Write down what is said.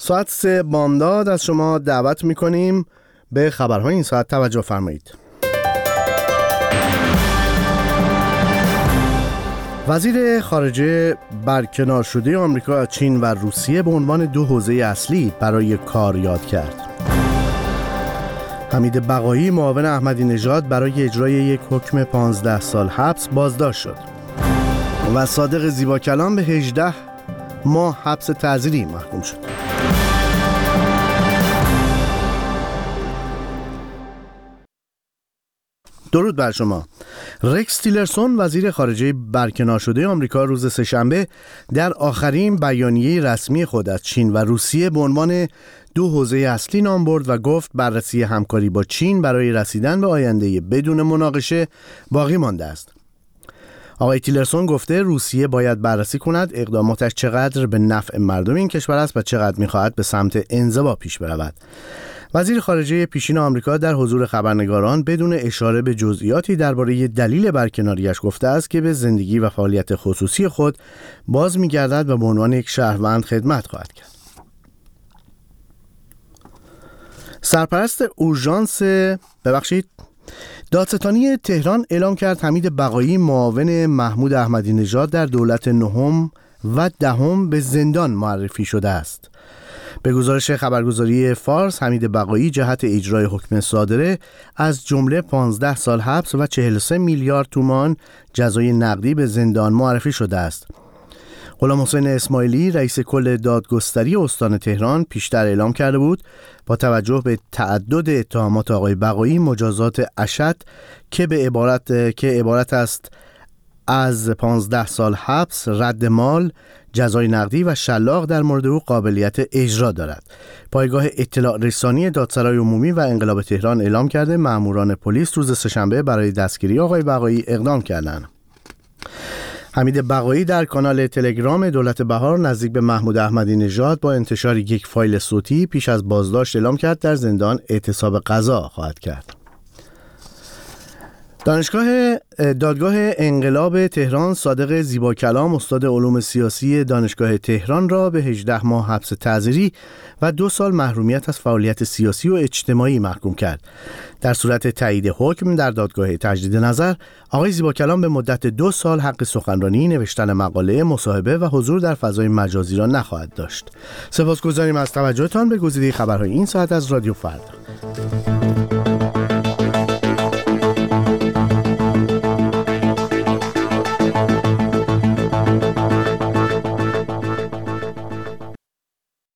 ساعت 3 بامداد از شما دعوت میکنیم به خبرهای این ساعت توجه فرمایید. وزیر خارجه برکنار شده آمریکا، چین و روسیه به عنوان دو حوزه اصلی برای کار یاد کرد. حمید بقایی معاون احمدی نژاد برای اجرای یک حکم 15 سال حبس بازداشت شد و صادق زیباکلام به 18 ماه حبس تعزیری محکوم شد. درود بر شما. رکس تیلرسون وزیر خارجه برکنار شده آمریکا روز سه‌شنبه در آخرین بیانیه رسمی خود از چین و روسیه به عنوان دو حوزه اصلی نام برد و گفت بررسی همکاری با چین برای رسیدن به آینده بدون مناقشه باقی مانده است. آقای تیلرسون گفته روسیه باید بررسی کند اقداماتش چقدر به نفع مردم این کشور است و چقدر می‌خواهد به سمت انزوا پیش برود. وزیر خارجه پیشین آمریکا در حضور خبرنگاران بدون اشاره به جزئیاتی درباره دلیل برکناریش گفته است که به زندگی و فعالیت خصوصی خود باز می‌گردد و به عنوان یک شهروند خدمت خواهد کرد. سرپرست اورژانس دادستانی تهران اعلام کرد حمید بقایی معاون محمود احمدی نژاد در دولت نهم و دهم به زندان معرفی شده است. به گزارش خبرگزاری فارس، حمید بقایی جهت اجرای حکم صادره از جمله 15 سال حبس و 43 میلیارد تومان جزای نقدی به زندان معرفی شده است. غلام حسین اسماعیلی رئیس کل دادگستری استان تهران پیشتر اعلام کرده بود با توجه به تعدد اتهامات آقای بقایی مجازات اشد که عبارت است از 15 سال حبس، رد مال، جزای نقدی و شلاق در مورد او قابلیت اجرا دارد. پایگاه اطلاع رسانی دادسرای عمومی و انقلاب تهران اعلام کرده ماموران پلیس روز سه‌شنبه برای دستگیری آقای بقایی اقدام کردند. حمید بقایی در کانال تلگرام دولت بهار نزدیک به محمود احمدی نژاد با انتشار یک فایل صوتی پیش از بازداشت اعلام کرد در زندان اعتصاب قضا خواهد کرد. دادگاه انقلاب تهران صادق زیباکلام استاد علوم سیاسی دانشگاه تهران را به 18 ماه حبس تعزیری و 2 سال محرومیت از فعالیت سیاسی و اجتماعی محکوم کرد. در صورت تایید حکم در دادگاه تجدید نظر، آقای زیباکلام به مدت 2 سال حق سخنرانی، نوشتن مقاله، مصاحبه و حضور در فضای مجازی را نخواهد داشت. سپاسگزاریم از توجهتان به گزیده خبرهای این ساعت از رادیو فردا.